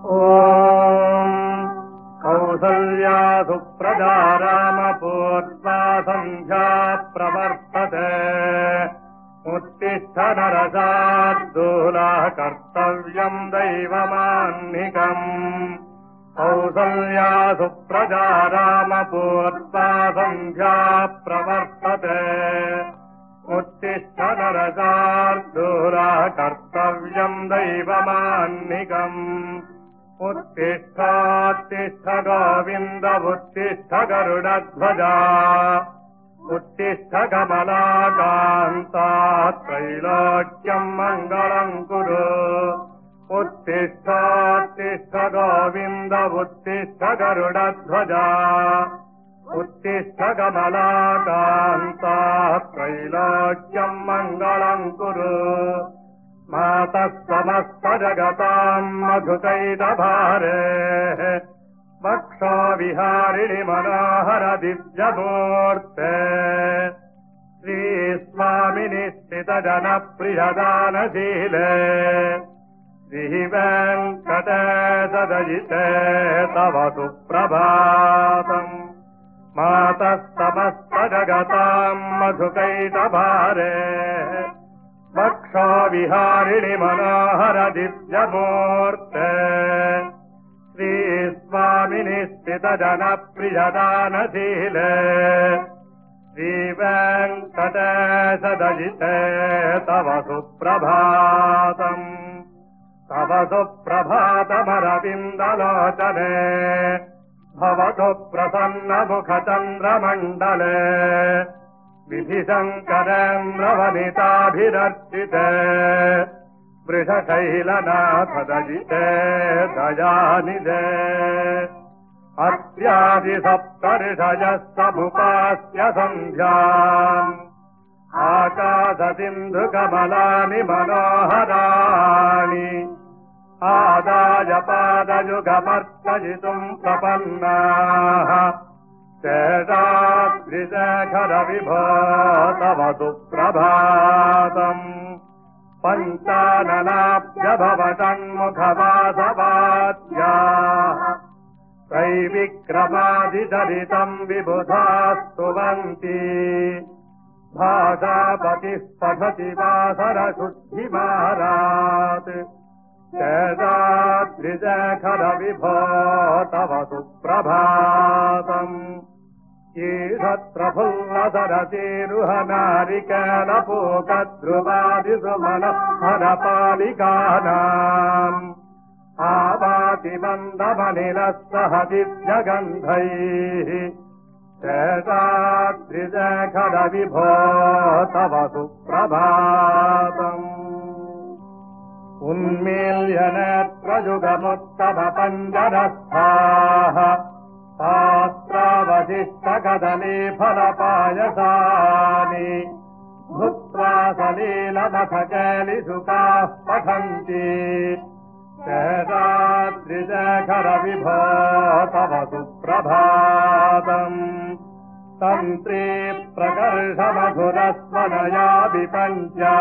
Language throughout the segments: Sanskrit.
ॐ कौसल्या सुप्रजा रामपूर्वा सन्ध्या प्रवर्तते उत्तिष्ठ नरशार्दूला कर्तव्यम् दैवमाह्निकम् कौसल्या सुप्रजा रामपूर्वा सन्ध्या प्रवर्तते उत्तिष्ठ नरशार्दूला कर्तव्यम् दैवमाह्निकम् उत्तिष्ठोत्तिष्ठ गोविन्द उत्तिष्ठ गरुडध्वजा उत्तिष्ठ कमलाकान्ता त्रैलोक्यम् मङ्गलम् कुरु उत्तिष्ठोत्तिष्ठ गोविन्द उत्तिष्ठ गरुडध्वजा उत्तिष्ठ कमलाकान्ता त्रैलोक्यम् मङ्गलम् कुरु मातः समस्त जगताम् मधुकैटभारेः वक्षो विहारिणि मनोहर दिव्यमूर्ते श्रीस्वामिनि स्थितजनप्रियदानशीले श्रीवेङ्कटेशदयिते तव सुप्रभातम् मातः समस्त जगताम् मधुकैटभारेः वक्षो विहारिणि मनोहर दिव्यमूर्ते श्रीस्वामिनि स्थितजनप्रियदानशीले श्रीवेङ्कटेशदयिते तव सुप्रभातम् तव सुप्रभातमरविन्दलोचने भवतु प्रसन्नमुखचन्द्रमण्डले विधिशङ्करेन्द्रवनिताभिरर्चिते वृषशैलनाथदयिते दयानिधे अत्यादिसप्तऋषयः समुपास्य सन्ध्याम् आकाशसिन्धुकमलानि मनोहराणि आदाय पादयुगमर्चयितुम् प्रपन्नाः शेषाद्रिशेखर विभो तव सुप्रभातम् पञ्चाननाभ्यभवतन्मुखवासवाद्याः त्रैविक्रमादिचरितम् विबुधा स्तुवन्ति भाषापतिः पठति वासरशुद्धिमारात् शेषाद्रिशेखर विभो तव सुप्रभातम् ईषत्प्रफुल्लसरसीरुहनारिकेलपूकद्रुवादिसुमनःहरपालिकानाम् आवाति मन्दमनिलः सह दिव्यगन्धैः शेषाद्रिशेखर विभो तव सुप्रभातम् उन्मील्यनेत्रयुगमुत्तमपञ्जरस्थाः पात्रावशिष्टकदलीफलपायसानि भुक्त्वा सलीलमथकेलिसुकाः पठन्ति शेषाद्रिशेखर विभो तव सुप्रभातम् तन्त्री प्रकर्षमधुरस्वनया विपञ्चा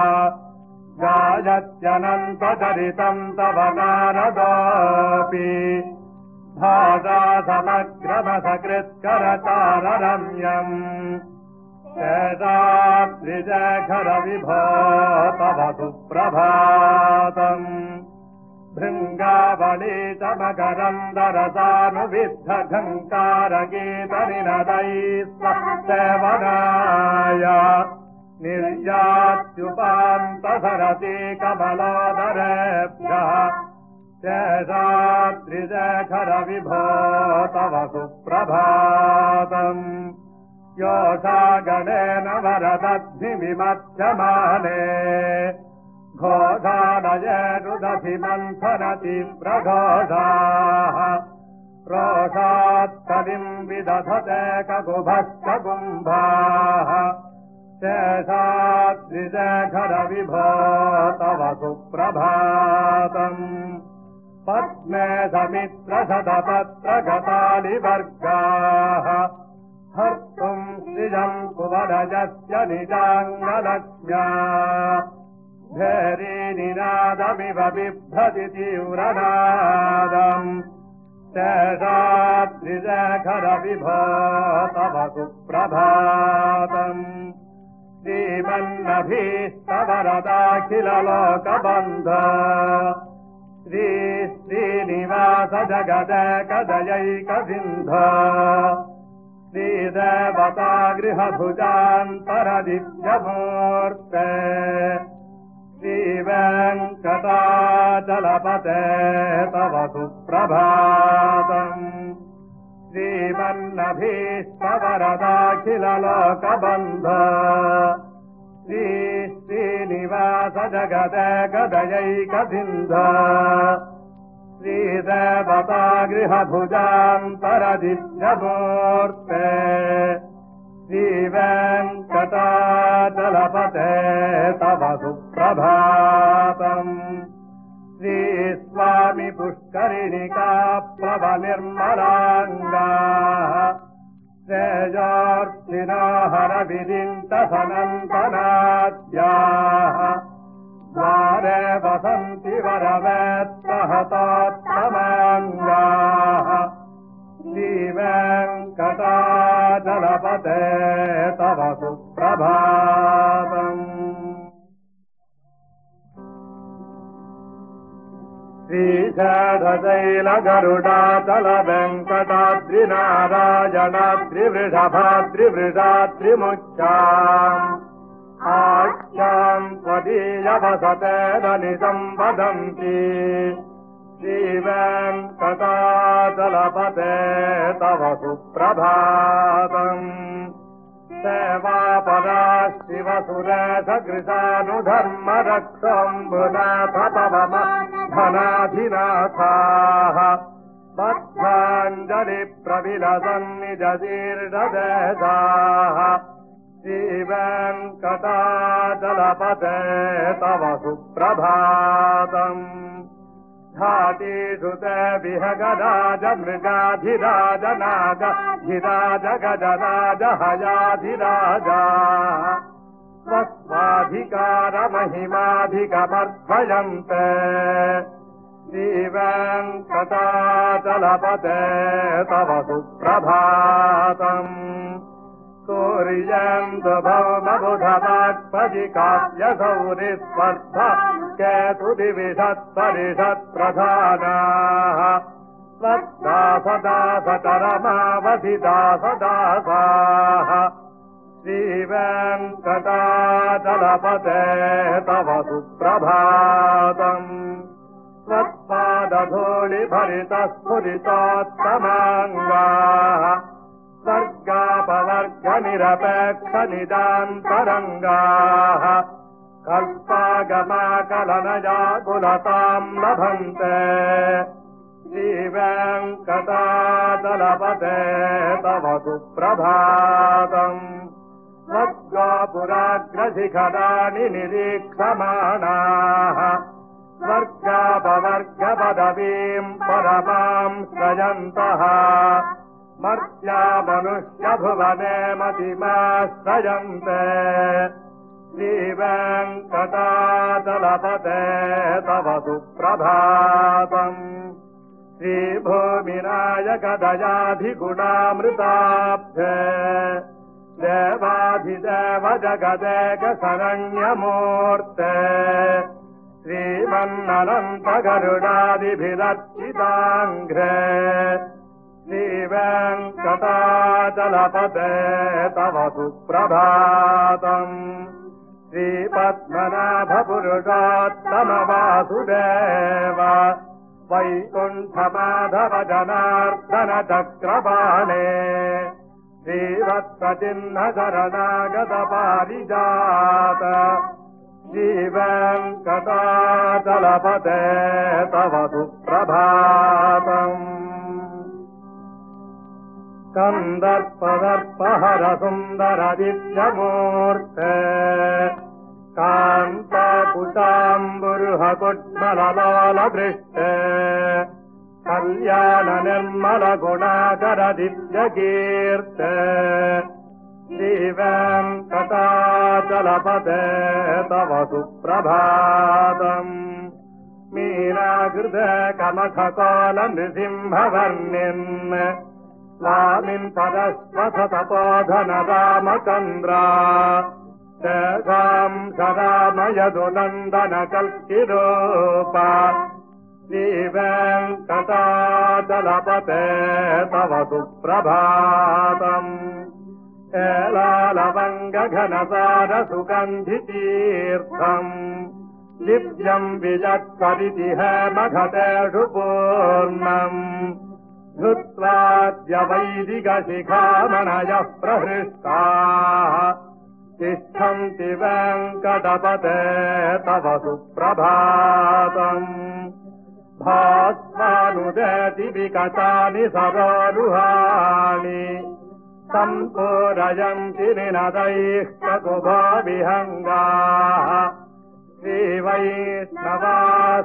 गायत्यनन्तचरितम् तव नारदोऽपि भाषा समग्रमसकृत्करताररम्यम् शेषाद्रिशेखर विभो तव सुप्रभातम् भृङ्गावली च मकरन्दरसानुविद्धघङ्कारगीतनिनदैः सेवनाय निर्यात्युपान्तसरति कमलोदरेभ्यः शेषाद्रिशेखर विभो तव सुप्रभातम् योषागणेन वरदद्भिविमध्यमाने घोषालयेरुदधिमन्थनति प्रघोषाः रोषात्कलिम् विदधते ककुभश्च कुम्भाः शेषाद्रिशेखर विभो तव सुप्रभातम् पद्मे समित्रशतपत्रगतालिवर्गाः हर्तुम् श्रियम् कुवरजस्य निजाङ्गलक्ष्म्या भेरीनिना नादमिव बिभ्रति तीव्रनादम् शेषाद्रिशेखर विभो तव सुप्रभातम् श्रीमन्नभीष्टवरदाखिललोकबन्ध श्रीनिवास जगदेकदयैकसिन्ध श्रीदेवतागृहभुजान्तरदिव्यमूर्ते श्रीवेङ्कटाचलपते तव सुप्रभातम् श्रीमन्नभीष्टवरदाखिललोकबन्ध श्रीनिवास जगदेकदयैकसिन्ध श्रीदेवतागृहभुजान्तरदिव्यमूर्ते श्रीवेङ्कटाचलपते तव सुप्रभातम् श्रीस्वामि पुष्करिणिका प्लवनिर्मलाङ्गा श्रेयोर्थिनो हरविरिन्तसनन्तनाद्याः द्वारे वसन्ति वरवेत्तहतोत्तमाङ्गाः श्रीवेङ्कटाचलपते तव सुप्रभातम् श्रीशैलशैलगरुडाचलवेङ्कटाद्रिनारायणाद्रिवृषभाद्रिवृषाद्रिमुख्याम् आख्याम् त्वदीयवसतेदनिदम् वदन्ति श्रीवेङ्कटाचलपते तव सुप्रभातम् सेवापरा शिवसुरेशकृशानुधर्मरक्षोऽम्बुनाथ पवमधनाधिनाथाः बद्धाञ्जलिप्रविलसन्निजशीर्षदेशाः श्रीवेङ्कटाचलपते तव सुप्रभातम् घाटीषु ते विहगराज मृगाधिराज नागधिराज गजराज हयाधिराजा स्वस्वाधिकारमहिमाधिकमर्पयन्ते श्रीवेङ्कटाचलपते तव सुप्रभातम् सूर्येन्दुभौमबुधवाक्पदिकाव्यसौरिस्पर्धा केतुदिविषत्परिषत्प्रधानाः स्वदासदासतरमावधिदासदासाः श्रीवेङ्कटाचलपते तव सुप्रभातम् त्वत्पादधूलिभरितस्फुरितोत्तमाङ्गाः सर्गापवर्गनिरपेक्षनिदान्तरङ्गाः कल्पागमाकलनजाकुलताम् लभन्ते श्रीवेङ्कटाचलपते तव सुप्रभातम् स्वद्गोपुराग्रशिखराणि निरीक्षमाणाः स्वर्गापवर्गपदवीम् परमाम् श्रयन्तः मर्त्या मनुष्यभुवने मतिमाश्रयन्ते श्रीवेङ्कटाचलपते तव सुप्रभातम् श्रीभूमिनायकदयाधिगुणामृताब्धे देवाधिदेव जगदेकशरण्यमूर्ते श्रीमन्ननन्तगरुडादिभिरर्चिताङ्घ्रे श्रीवेङ्कटाचलपते तव सुप्रभातम् श्रीपद्मनाभपुरुषोत्तमवासुदेव वैकुण्ठमाधव जनार्दन चक्रपाणे श्रीवत्सचिह्नशरणागतपारिजात श्रीवेङ्कटाचलपते तव सुप्रभातम् कन्दर्पदर्पहरसुन्दरदिव्यमूर्ते कान्ताकुटाम्बुरुहकुट्मललोलदृष्टे कल्याणनिर्मलगुणाकरदिव्यकीर्ते श्रीवेङ्कटाचलपते तव सुप्रभातम् मीनाकृत कमखकोलनृसिंहवर्णिन् स्वामिन् परश्वसतपोधन रामचन्द्रा तेषाम् सदामयदुनन्दन कल्किरूपा श्रीवेङ्कटाचलपते तव सुप्रभातम् एलालवङ्गघनसारसुगन्धितीर्थम् दिव्यम् विजत्सरिति हेमघटेषु पूर्णम् धृत्वाद्य वैदिकशिखामणयः प्रहृष्टाः तिष्ठन्ति वेङ्कटपते तव सुप्रभातम् भास्वानुदेति विकटानि सरोरुहाणि सम्पूरयन्ति निनदैः ककुभाविहङ्गाः श्रीवैष्णवाः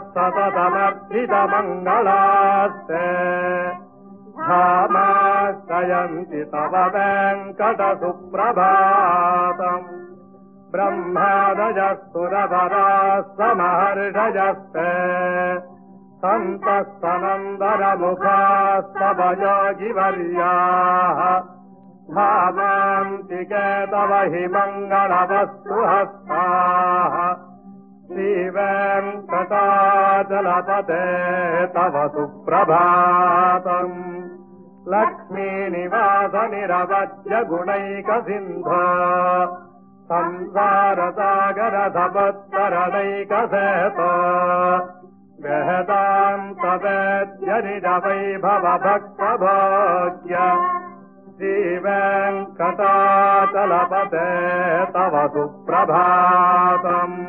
सततमर्थितमङ्गलास्ते धामाश्रयन्ति तव वेङ्कटसुप्रभातम् ब्रह्मादयः सुरवराः समहर्षयस्ते सन्तः सनन्दनमुखास्तव योगिवर्याः धामान्तिके तव हि मङ्गलवस्तु हस्ताः श्रीवेङ्कटाचलपते तव सुप्रभातम् लक्ष्मीनिवासनिरवद्य गुणैकसिन्धो संसारसागरसमुत्तरणैकसेतो वेदान्तवेद्यनिजवैभवभक्तभोग्य श्रीवेङ्कटाचलपते तव सुप्रभातम्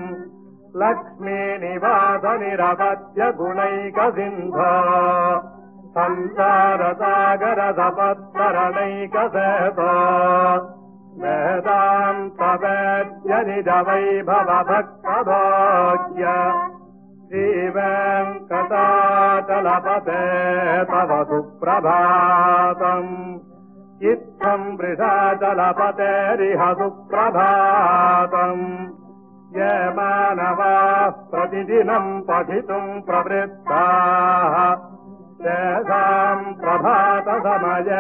लक्ष्मीनिवासनिरवद्य गुणैकसिन्धो संसारसागरसमुत्तरणैकसेतो वेदान्तवेद्यनिजवैभवभक्तभोग्य श्रीवेङ्कटाचलपते तव सुप्रभातम् इत्थम् वृषाचलपतेरिह सुप्रभातम् ये मानवाः प्रतिदिनम् पठितुम् प्रवृत्ताः तेषाम् प्रभातसमये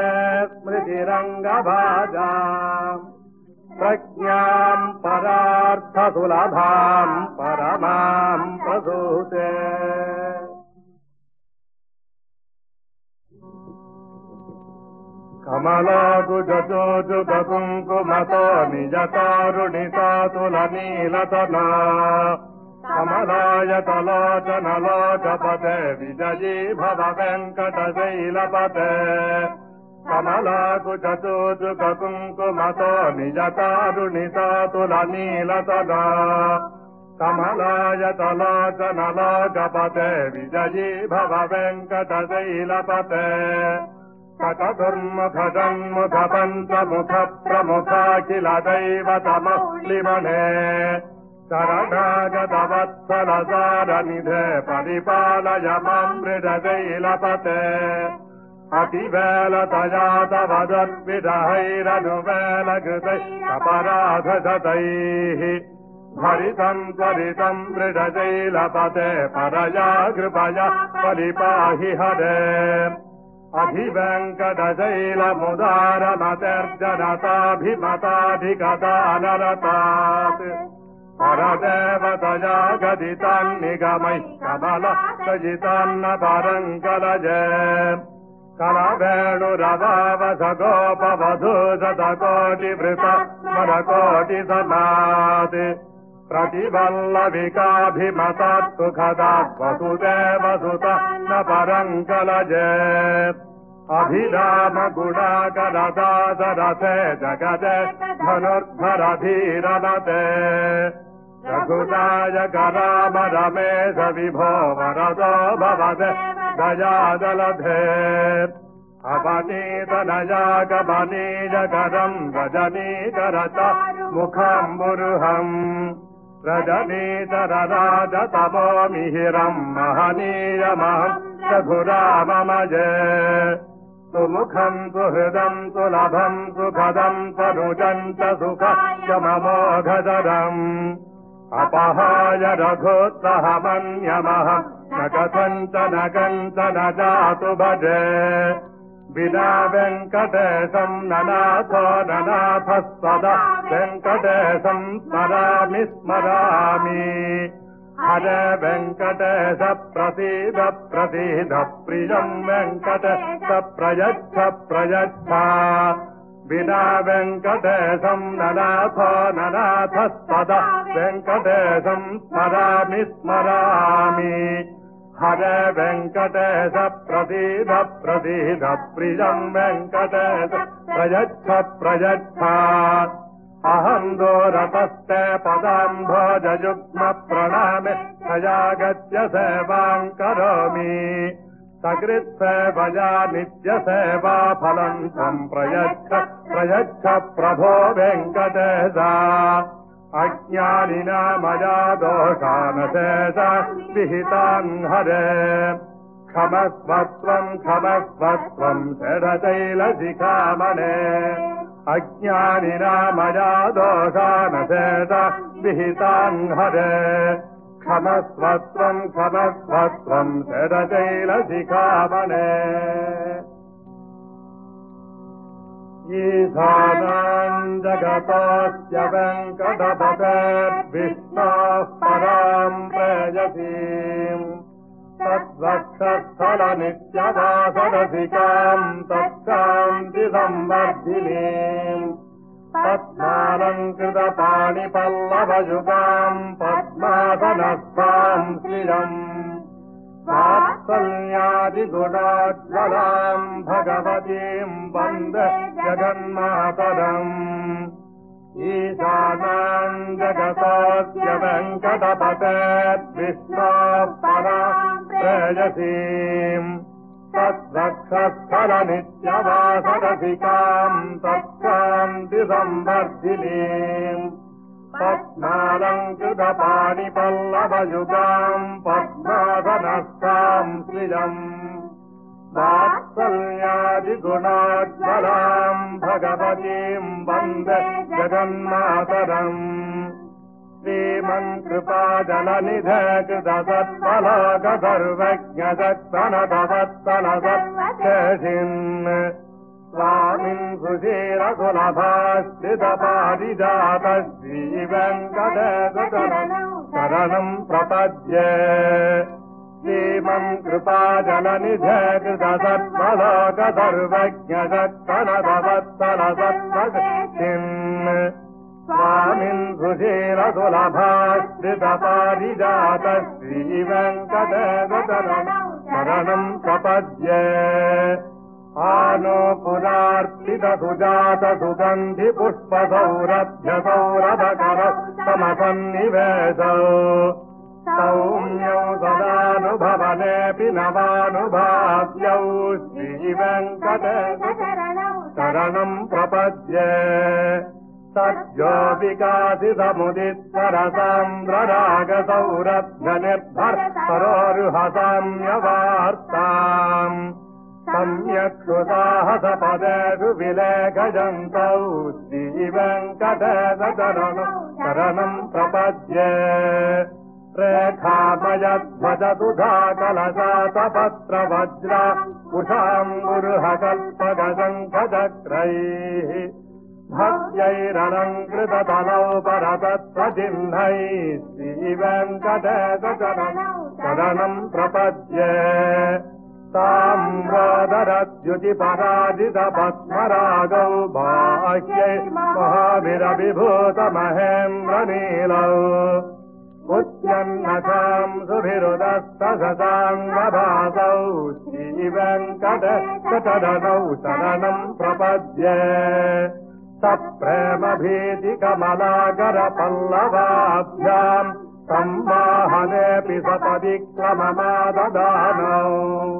स्मृतिरङ्गभाजाम् प्रज्ञाम् परार्थसुलभाम् परमाम् प्रसूते कमलाकुजचोजुकुङ्कुमतो निजतारुणितातुलनीलतना कमलायतलोचनलोचपते विजयी भव वेङ्कटशैलपते कमलाकुचोजुकुङ्कुमतो निजतारुणितातुलनीलतना कमलायतलोचनलोचपते विजयी भव वेङ्कटशैलपते सकधुर्मुखजन्मुख पञ्चमुखप्रमुखाखिल दैवतमौलिमने शरणागतवत्सलसारनिधे परिपालय माम् मृडशैलपते अतिवेलतया तव दुर्विरहैरनुवेलकृतैः अपराधशतैः भरितम् त्वरितम् मृडशैलपते परया कृपया परिपाहि हरे अधिवेङ्कटशैलमुदारमतेर्जनताभिमताधिगतानरतात् परदेवतया गदितान्निगमैः कमलसजितान्न परङ्कलजे कलवेणुरवावस गोपवधूशतकोटिवृता स्मरकोटिसमात् प्रतिवल्लविकाभिमतात् सुखदात् वसुदेवसुता न परङ्कलजे अभिराम गुणाकरदासरथे जगते धनुर्धरधीरमते रघुनायक राम रमेश विभो वरदो भवते दयाजलधे अपनीतनयागमनीयकरम् रजनीकरता मुखम्बुरुहम् रजनीतरराजतमो मिहिरम् महनीयमहम् रघुराममजे सुमुखम् सुहृदम् सुलभम् सुखदम् तनुजम् च सुखममोघदरम् अपहाय रघोत्तहमन्यमः न कथञ्चन कञ्चन जातु भजे विना वेङ्कटेशं ननाथो ननाथः सदा वेङ्कटेशं स्मरामि स्मरामि हरे वेङ्कटेश प्रसीद प्रसीद प्रियं वेङ्कटेश प्रयच्छ प्रयच्छ विना वेङ्कटेशं ननाथो ननाथः सदा वेङ्कटेशं स्मरामि स्मरामि हरे वेङ्कटेश प्रसीद प्रसीद प्रियं वेङ्कटेश प्रयच्छ प्रयच्छ अहं दूरतस्ते पदाम्भोजयुग्म प्रणामे तयागत्य सेवां करोमि सकृत्सेवया नित्यसेवा फलं त्वं प्रयच्छ प्रयच्छ प्रभो वेङ्कटेश अज्ञानिना मया दोषानशेष विहितान् हरे क्षमस्वत्वं षडशैलशिखामणे अज्ञानिना मया दोषानशेष विहितान् हरे क्षमस्वत्वं षडशैलशिखामणे ईशानाम् जगतोऽस्य वेङ्कटपतेर्विष्णोः पराम् प्रेयसीम् तद्वक्षस्थलनित्यवासरसिकाम् तत्कान्तिसंवर्धिनीम् पद्मालङ्कृतपाणिपल्लवयुगाम् पद्मासनस्वाम् श्रियम् वात्सल्यादिगुणोज्ज्वलाम् भगवतीम् वन्दे जगन्मातरम् ईशानाम् जगतोऽस्य वेङ्कटपतेर्विष्णोः पराम् प्रेयसीम् तद्वक्षस्थलनित्यवासरसिकाम् तत्कान्तिसंवर्धिनीम् पद्मालङ्कृतपाणिपल्लवयुगाम् पद्मासनस्ताम् श्रियम् वात्सल्यादिगुणोज्ज्वलाम् भगवतीम् वन्दे जगन्मातरम् श्रीमन्कृपाजलनिधे कृतसर्वज्ञजत्तनतवत्तलसत्तलसत्केशिन् स्वामिन् सुशीलकुलभास्थितपारिजातः श्रीवेङ्कटेशशरणम् प्रपद्ये श्रीमन्कृपाजलनिधे कृतसर्वलोकसर्वज्ञजत्तनतवत्तलसत्केशिन् स्वामिन् सुशीलकुलभास्थितपारिजातः श्रीवेङ्कटेशशरणम् प्रपद्ये आनोपुरार्पितसुजातसुगन्धिपुष्पसौरभ्यसौरभकरौ समसन्निवेशौ सौम्यौ सदानुभवनेऽपि नवानुभाव्यौ श्रीवेङ्कटेशशरणम् प्रपद्ये सद्यो विकासितमुदित्सरसान्द्ररागसौरभ्यनिर्भर परोरुहसाम्यवार्ताम् सम्यक् सुसाहसपदेषु विलेखयन्तौ श्रीवेङ्कटेशशरणम् प्रपद्ये रेखामयध्वजसुधाकलशातपत्रवज्रा कुशाम्बुरुहकल्पगशङ्खचक्रैः भव्यैरलङ्कृततलौ परतत्त्वचिह्नैः श्रीवेङ्कटेशशरणम् प्रपद्ये ताम्रोदरद्युतिपराजितपद्मरागौ बाह्यै महाविरविभूतमहेन्द्रनीलौ उच्यन्नखाम् सुभिरुदस्तशशाङ्गभासौ श्रीवेङ्कटेशशरणौ शरणम् प्रपद्ये सप्रेमभीतिकमलाकरपल्लवाभ्याम् सम्माहनेऽपि सपदिक्लममाददानौ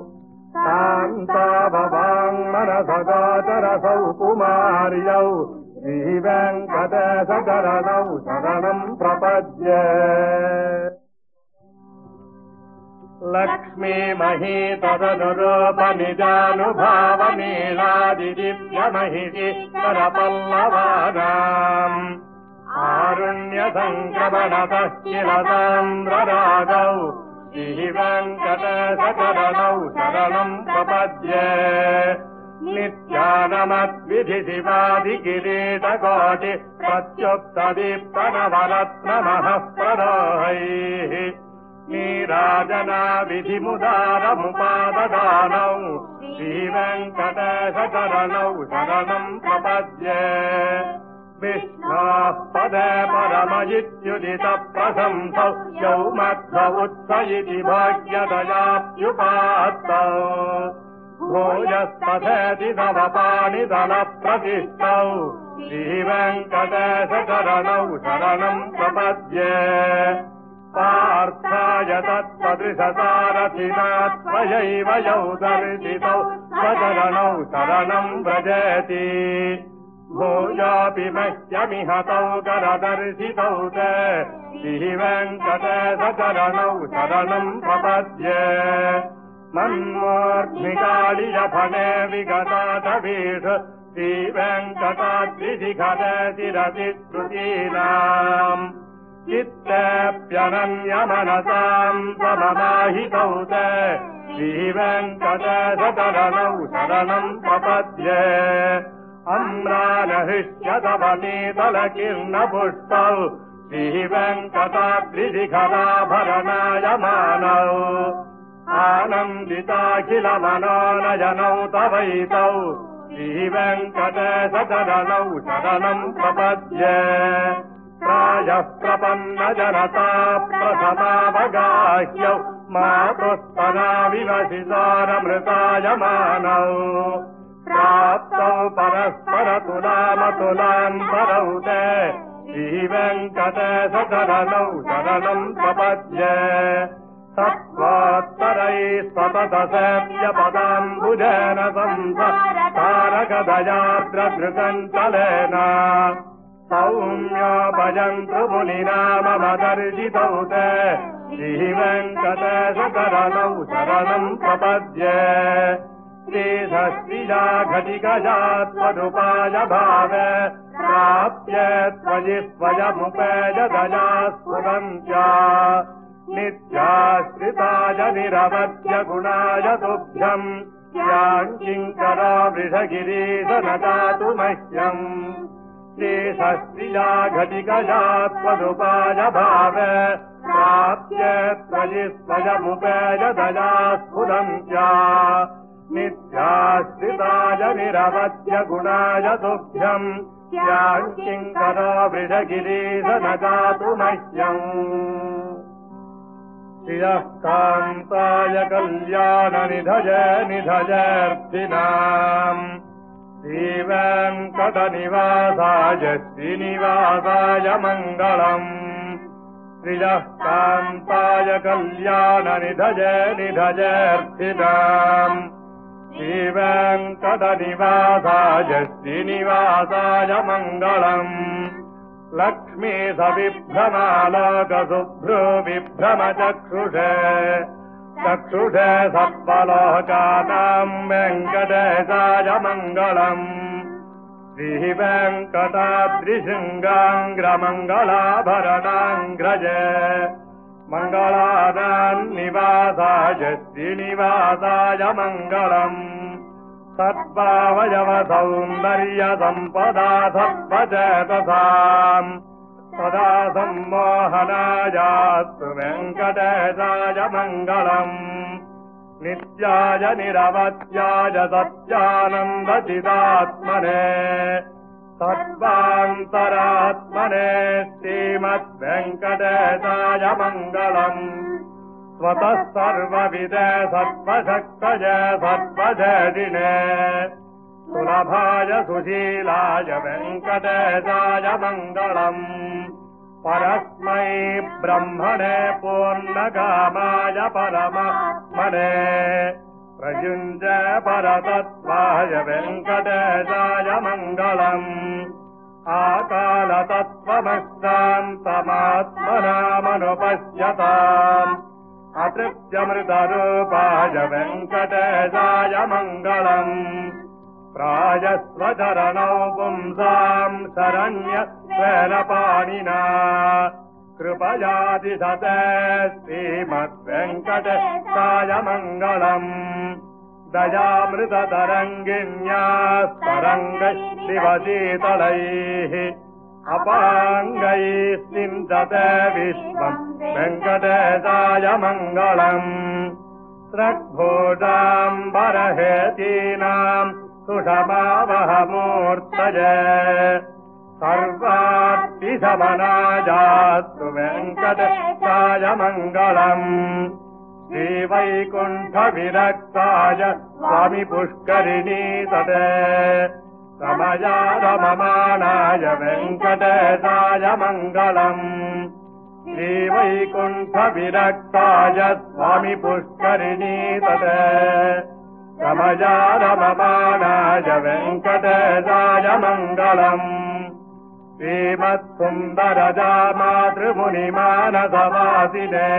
शान्ताभवाङ्मनसगोचरसौ कुमार्यौ श्रीवेङ्कटेशशरणौ शरणम् प्रपद्ये लक्ष्मीमहीतदनुरूपनिजानुभावनीलादिदिव्यमहिषि करपल्लवानाम् कारुण्यसङ्क्रमणतः किल सान्द्ररागौ श्रीवेङ्कटेशचरणौ शरणम् प्रपद्ये नित्यानमद्विधिशिवादिकिरीटकोटि प्रत्युक्तदीप्तनवरत्नमः प्ररोहैः नीराजना विधिमुदारमुपाददानौ श्रीवेङ्कटेशचरणौ शरणम् प्रपद्ये विष्णोः पदे परमयित्युदितप्रशंसौ यौ मध्व उत्स इति भाग्यदयाप्युपात्तौ भूयस्तथेति नवपाणिदलप्रतिष्ठौ श्रीवेङ्कटेशचरणौ शरणम् प्रपद्ये पार्थाय तत्सदृशसारथिना त्वयैव यौ दर्शितौ स्वचरणौ शरणम् व्रजेति भूयोऽपि मह्यमिहतौ करदर्शितौ ते श्रीवेङ्कटेशचरणौ शरणम् प्रपद्ये मन्मूर्ध्निकालियफले विगताटवीषु श्रीवेङ्कटाद्रिशिखरे चिरतिश्रुतीनाम् चित्तेऽप्यनन्यमनसाम् सममाहितौ ते श्रीवेङ्कटेशचरणौ शरणम् प्रपद्ये अम्रानहृष्यतपनीतलकीर्णपुष्पौ श्रीवेङ्कटाद्रिशिखराभरणायमानौ आनन्दिताखिलमनोनयनौ तवैतौ श्रीवेङ्कटेशचरणौ शरणम् प्रपद्ये प्रायः प्रपन्नजनता प्रथमावगाह्यौ मातुस्तनाविवशिसारमृतायमानौ प्राप्तौ परस्परतुलामतुलान्तरौ ते श्रीवेङ्कटेशचरणौ शरणम् प्रपद्ये सत्त्वोत्तरैः सततसेव्यपदाम्बुजेन संसारकदयाद्रधृतञ्चलेन सौम्योपयन्तु मुनिना मम दर्शितौ ते श्रीवेङ्कटेशचरणौ शरणम् प्रपद्ये श्रीषष्टिजा घटिकजा त्वदुपाय भावे प्राप्ये त्वयि स्वयमुपेयदया स्फुरन्त्या नित्याश्रिताय निरवध्य गुणाय तुभ्यम् याङ्किङ्करो वृषगिरीश न जातु मह्यम् श्रीषष्टिजा घटिकजा त्वदुपाय भावे प्राप्ये त्वयि स्वयमुपेयदया स्फुरन्त्या नित्याश्रिताय निरवध्य गुणाय तुभ्यम् याङ्किङ्करो वृषगिरीश न जातु मह्यम् श्रियः कान्ताय कल्याणनिधये निधयेऽर्थिनाम् श्रीवेङ्कटनिवासाय श्रीनिवासाय मङ्गलम् श्रियः कान्ताय कल्याणनिधये निधयेऽर्थिनाम् श्रीवेङ्कटनिवासाय श्रीनिवासाय मङ्गलम् लक्ष्मी सविभ्रमालोकशुभ्रो विभ्रमचक्षुषे चक्षुषे सत्त्वलोकानाम् वेङ्कटेशाय मङ्गलम् श्रीवेङ्कटाद्रिशृङ्गाङ्ग्रमङ्गलाभरणाङ्ग्रजे मङ्गलानान्निवासाय श्रीनिवासाय मङ्गलम् सद्भावयवसौन्दर्यसम्पदा सत्त्वचेतसाम् सदा सम्मोहनायास्तु वेङ्कटेशाय मङ्गलम् नित्याय निरवध्याय सत्यानन्दचिदात्मने सर्वान्तरात्मने श्रीमद्वेङ्कटेशाय मङ्गलम् स्वतः सर्वविदे सत्त्वशक्तये सत्त्वजेदिने सुलभाय सुशीलाय वेङ्कटेशाय मङ्गलम् परस्मै ब्रह्मणे पूर्णकामाय परमात्मने प्रयुञ्जे परतत्त्वाय वेङ्कटेशाय मङ्गलम् आकालतत्त्वमश्रान्तमात्मनामनुपश्यताम् अतृप्त्यमृतरूपाय वेङ्कटेशाय मङ्गलम् प्रायस्वचरणौ पुंसाम् शरण्य स्वेन पाणिना कृपयादिशते श्रीमद्वेङ्कटेशाय मङ्गलम् दयामृततरङ्गिन्यास्तरङ्गशिवशीतलैः अपाङ्गैः सिञ्चते विश्वम् वेङ्कटेशाय मङ्गलम् स्रग्भूषाम्बरहेतीनाम् सुषमावहमूर्तये सर्वार्थिशमनायास्तु वेङ्कटेशाय मङ्गलम् श्रीवैकुण्ठविरक्ताय स्वामि पुष्करिणीतटे रमयारममाणाय वेङ्कटेशाय मङ्गलम् श्रीवैकुण्ठविरक्ताय स्वामि पुष्करिणीतटे रमयारममाणाय वेङ्कटेशाय मङ्गलम् श्रीमत्सुन्दरजा मातृमुनिमानसवासिने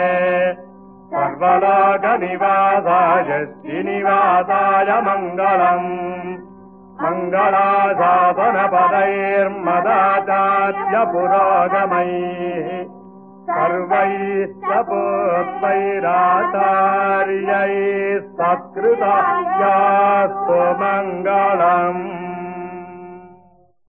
सर्वलोकनिवासाय श्रीनिवासाय मङ्गलम् मङ्गलाशासनपदैर्मदाचार्य पुरोगमैः सर्वैश्च पूर्वैराचार्यैः सत्कृतायास्तु मङ्गलम्।